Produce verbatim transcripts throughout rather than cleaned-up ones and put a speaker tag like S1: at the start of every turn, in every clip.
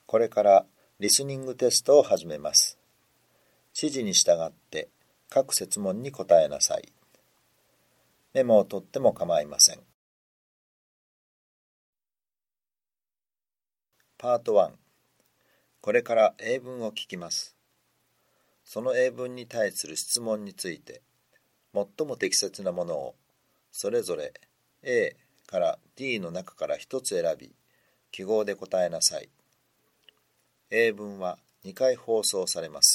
S1: これからリスニングテストを始めます。指示に従って各設問に答えなさい。メモを取っても構いません。パートワン。これから英文を聞きます。その英文に対する質問について、最も適切なものをそれぞれ A から D の中から一つ選び、記号で答えなさい。英文はにかい放送されます。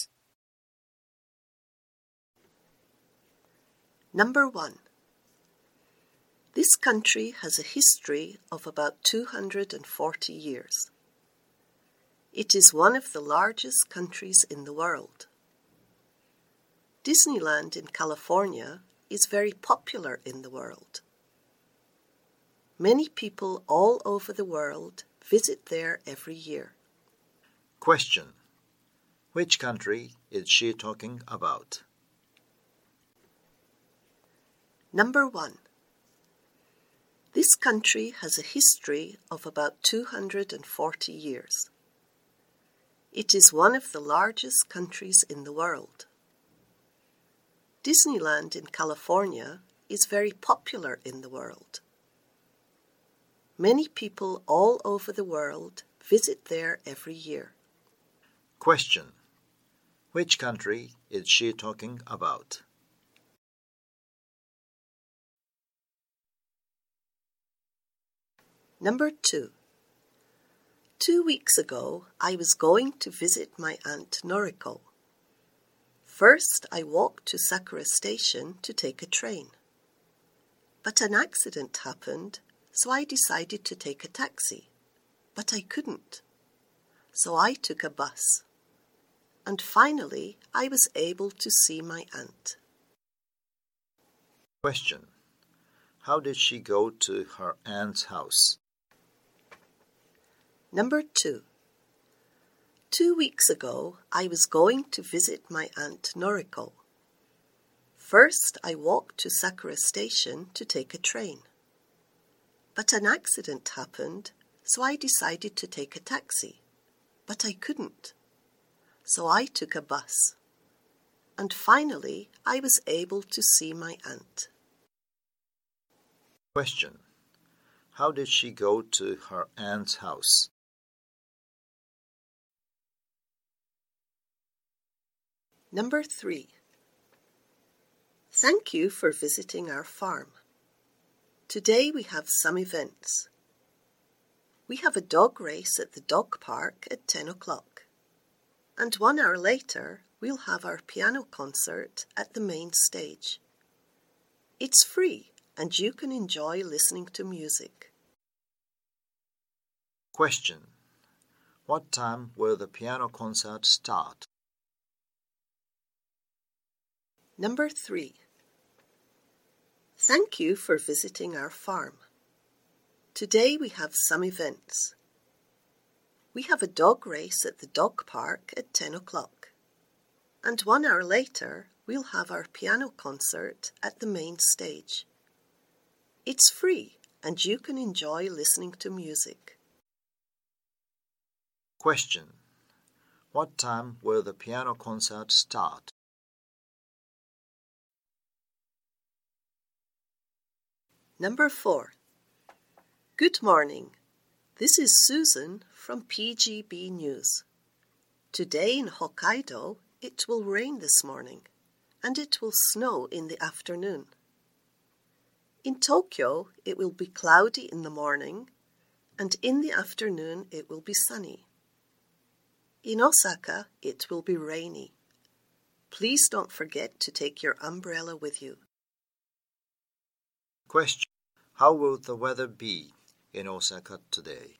S2: Number one. This country has a history of about two hundred forty years. It is one of the largest countries in the world. Disneyland in California is very popular in the world. Many people all over the world visit there every year.
S1: Question. Which country is she talking about?
S2: Number one. This country has a history of about two hundred forty years. It is one of the largest countries in the world. Disneyland in California is very popular in the world. Many people all over the world visit there every year.
S1: Question. Which country is she talking about?
S2: Number two. Two weeks ago, I was going to visit my aunt Noriko. First, I walked to Sakura Station to take a train. But an accident happened, so I decided to take a taxi. But I couldn't. So I took a bus. And finally, I was able to see my aunt.
S1: Question. How did she go to her aunt's house?
S2: Number two. Two weeks ago, I was going to visit my aunt Noriko. First, I walked to Sakura Station to take a train. But an accident happened, so I decided to take a taxi. But I couldn't. So I took a bus. And finally, I was able to see my aunt.
S1: Question. How did she go to her aunt's house?
S2: Number three. Thank you for visiting our farm. Today we have some events. We have a dog race at the dog park at ten o'clock. And one hour later, we'll have our piano concert at the main stage. It's free, and you can enjoy listening to music.
S1: Question. What time will the piano concert start?
S2: Number three. Thank you for visiting our farm. Today we have some events. We have a dog race at the dog park at ten o'clock. And one hour later, we'll have our piano concert at the main stage. It's free, and you can enjoy listening to music.
S1: Question. What time will the piano concert start?
S2: Number four. Good morning. This is Susan from P G B News. Today in Hokkaido, it will rain this morning, and it will snow in the afternoon. In Tokyo, it will be cloudy in the morning, and in the afternoon it will be sunny. In Osaka, it will be rainy. Please don't forget to take your umbrella with you.
S1: Question. How will the weather be in Osaka today?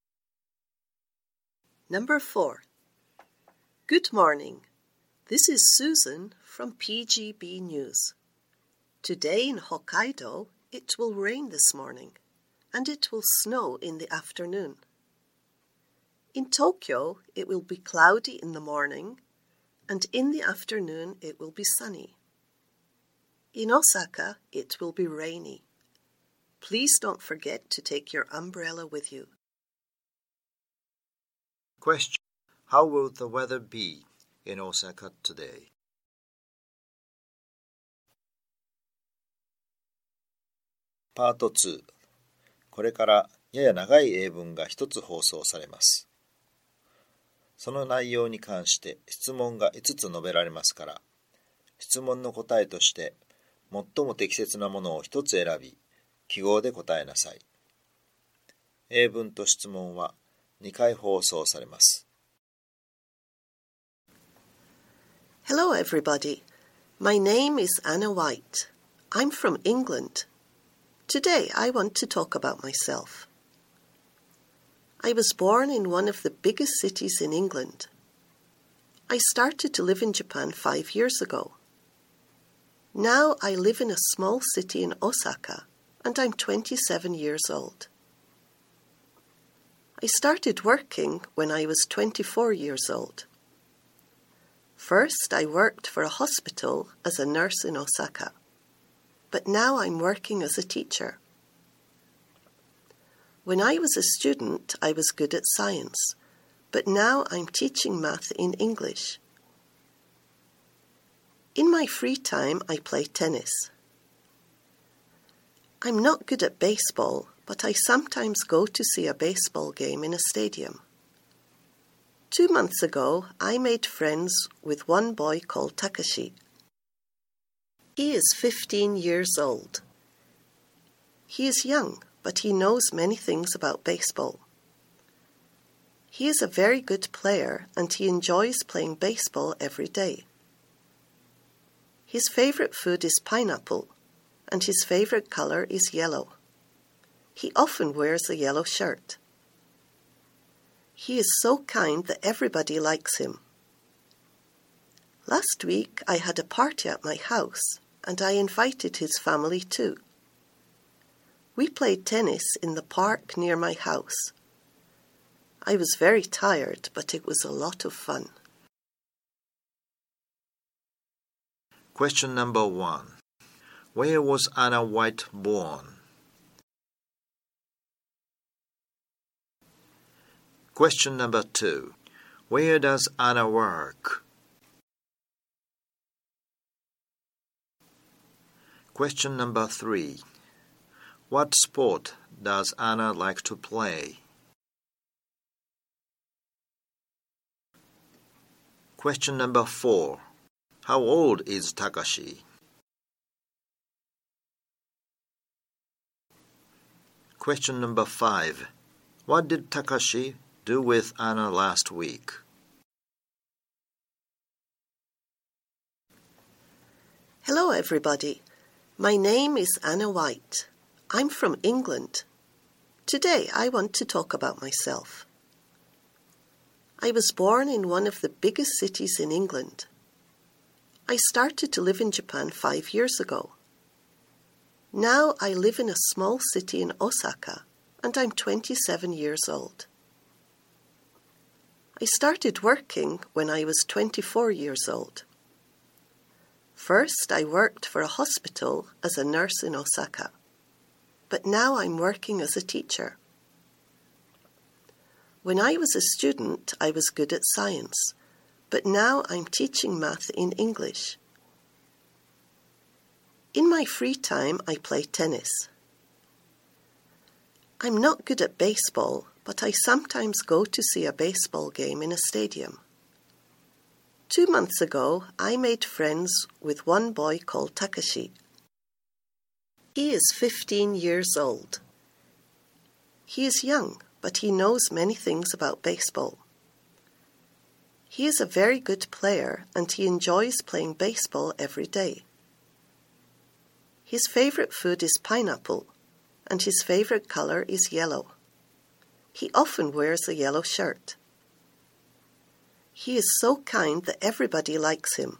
S2: Number four. Good morning. This is Susan from P G B News. Today in Hokkaido, it will rain this morning, and it will snow in the afternoon. In Tokyo, it will be cloudy in the morning, and in the afternoon it will be sunny. In Osaka, it will be rainy. Please don't forget to take your umbrella with you.
S1: Question: How will the weather be in Osaka today? Part two. これからやや長い英文が一つ放送されます。その内容に関して質問がいつつ述べられますから、質問の答えとして最も適切なものを一つ選び、記号で答えなさい。英文と質問はにかい放送されます。
S2: Hello everybody. My name is Anna White. I'm from England. Today I want to talk about myself. I was born in one of the biggest cities in England. I started to live in Japan five years ago. Now I live in a small city in Osaka, and I'm twenty-seven years old. I started working when I was twenty-four years old. First, I worked for a hospital as a nurse in Osaka, but now I'm working as a teacher. When I was a student, I was good at science, but now I'm teaching math in English. In my free time, I play tennis. I'm not good at baseball, but I sometimes go to see a baseball game in a stadium. Two months ago, I made friends with one boy called Takashi. He is fifteen years old. He is young, but he knows many things about baseball. He is a very good player and he enjoys playing baseball every day. His favorite food is pineapple, and his favorite color is yellow. He often wears a yellow shirt. He is so kind that everybody likes him. Last week I had a party at my house, and I invited his family too. We played tennis in the park near my house. I was very tired, but it was a lot of fun.
S1: Question number one. Where was Anna White born? Question number two. Where does Anna work? Question number three. What sport does Anna like to play? Question number four. How old is Takashi? Question number five. What did Takashi do with Anna last week?
S2: Hello everybody. My name is Anna White. I'm from England. Today I want to talk about myself. I was born in one of the biggest cities in England. I started to live in Japan five years ago. Now I live in a small city in Osaka, and I'm twenty-seven years old. I started working when I was twenty-four years old. First, I worked for a hospital as a nurse in Osaka, but now I'm working as a teacher. When I was a student, I was good at science, but now I'm teaching math in English. In my free time, I play tennis. I'm not good at baseball, but I sometimes go to see a baseball game in a stadium. Two months ago, I made friends with one boy called Takashi. He is fifteen years old. He is young, but he knows many things about baseball. He is a very good player and he enjoys playing baseball every day. His favorite food is pineapple, and his favorite color is yellow. He often wears a yellow shirt. He is so kind that everybody likes him.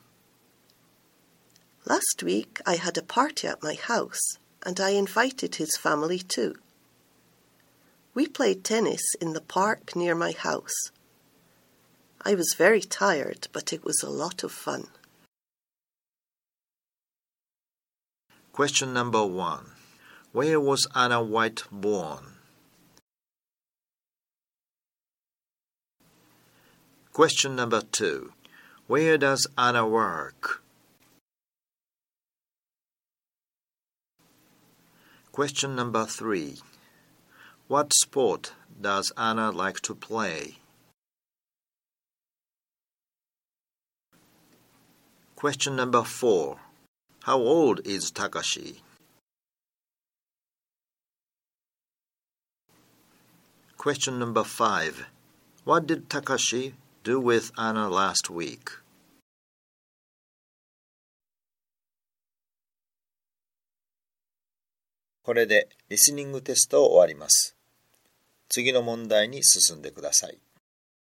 S2: Last week I had a party at my house, and I invited his family too. We played tennis in the park near my house. I was very tired, but it was a lot of fun.
S1: Question number one. Where was Anna White born? Question number two. Where does Anna work? Question number three. What sport does Anna like to play? Question number four. How old is Takashi? Question number five. What did Takashi do with Anna last week? これでリスニングテストを終わります。次の問題に進んでください。